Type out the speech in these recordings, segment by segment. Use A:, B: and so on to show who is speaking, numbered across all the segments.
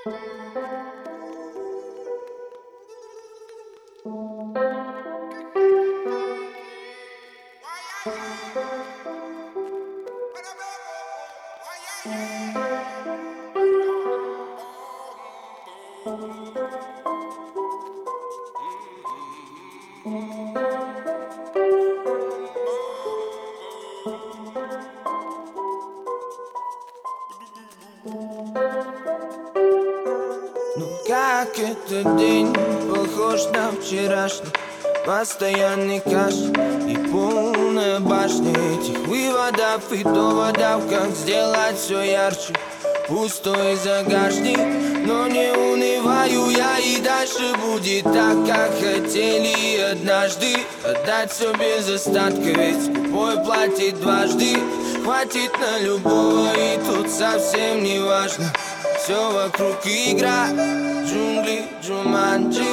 A: Ну как этот день похож на вчерашний? Постоянный каш и полная башня этих выводов и доводов, как сделать все ярче. Пустой загашник, но не унываю я, и дальше будет так, как хотели однажды. Отдать все без остатка, ведь скупой платит дважды. Хватит на любого, и тут совсем не важно. Все вокруг игра, джунгли, Джуманджи.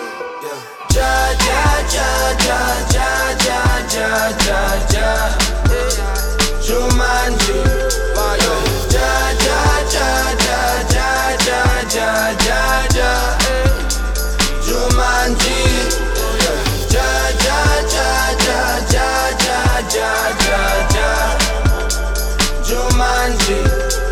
A: Джа-джа-джа-джа-джа-джа-джа-джа. Джуманджи. Джа-джа-джа-джа-джа-джа-джа. Джуманджи. Джа-джа-джа-джа-джа-джа-джа. Джуманджи.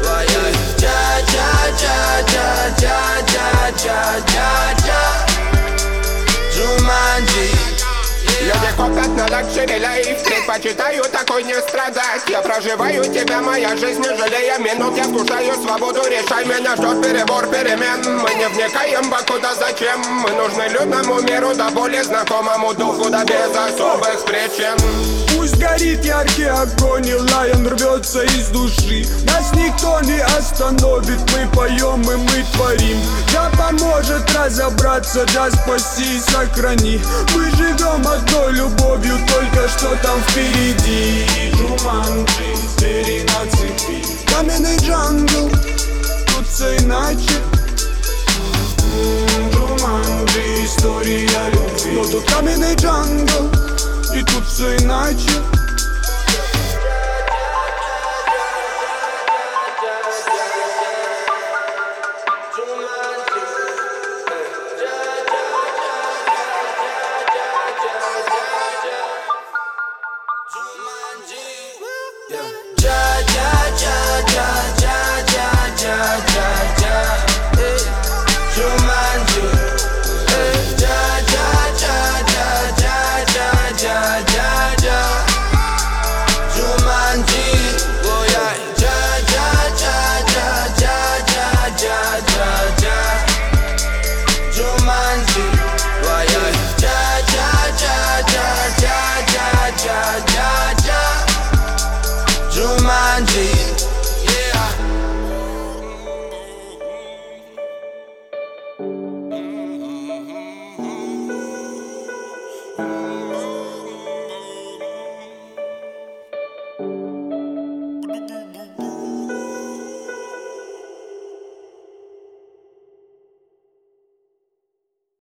A: Джа-джа-джа-джа-джа-джа-джа. Джуманджи.
B: Люди копят на лакшери лайф, предпочитаю такой не страдать. Я проживаю тебя, моя жизнь, не жалея минут. Я вкушаю свободу, решай, меня ждет перебор перемен. Мы не вникаем во куда зачем. Мы нужны людному миру, да более знакомому духу, да без особых причин.
C: Пусть горит яркий огонь, и лайон рвется из души. Нас никто не остановит, мы поем и мы творим. Да поможет разобраться, да спаси и сохрани. Мы живем одной любовью, только что там впереди. Джуманджи, звери на цепи. Каменный джангл, тут все иначе. Джуманджи, история любви. Но тут каменный джангл, и тут все иначе.